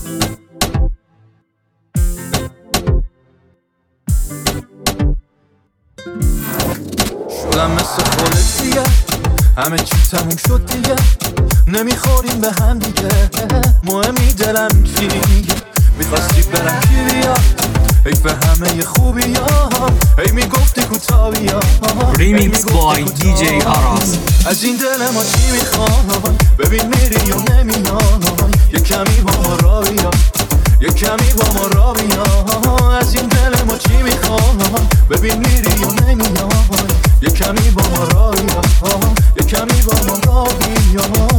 شدم مثل خودت دیگه، همه چی تموم شد دیگه، نمیخوریم به هم دیگه. مهمی دلم چی میگه، میخواستی برم کی بیاد، حیف همه خوبی ها، هی میگفتی کوتا بیا. ریمیکس بای دی جی آراس. از این دل ما چی میخوای، ببین میری و نمیای، یه کمی با ما را بیا، یه کمی با ما را بیا. از این دل ما چی میخوای، ببین میری و نمیای، یه کمی با ما را بیا، یه کمی با ما را بیا.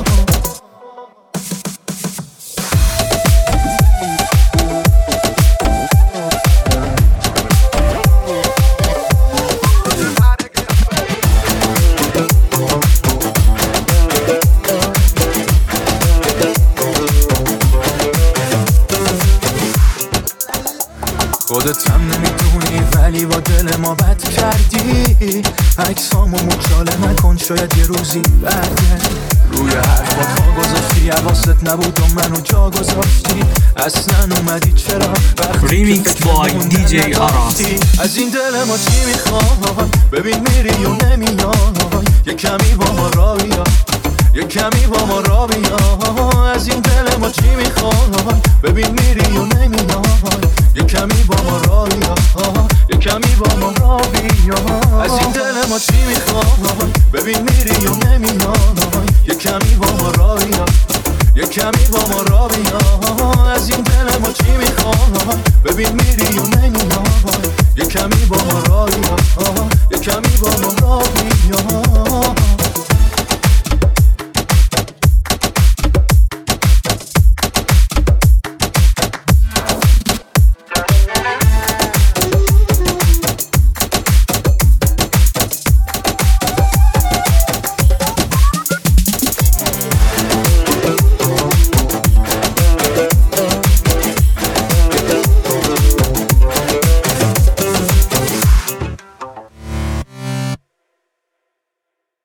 خودت هم نمیدونی ولی با دل ما بد کردی. عکسامو مچاله نکن شاید یه روزی برگردی. روی حرفات ها گذاشتی حواست نبود و منو جا گذاشتی. اصلا اومدی چرا وقتی ریمیکس بای دی جی آراس. از این دل ما چی میخوای، ببین میری و نمیای، یه کمی با ما را بیا، یه کمی با ما را بیا. از این دل ما چی میخوای، ببین میری و نمیای، یه کمی با ما را بیا، یه کمی با ما را بیا. از این دل ما چی میخوای، ببین میری و نمیای، یه کمی با ما را بیا، یه کمی با ما را بیا. از این دل ما چی میخوای، ببین میری و نمیای، یه کمی با ما را بیا، یه کمی با ما را بیا.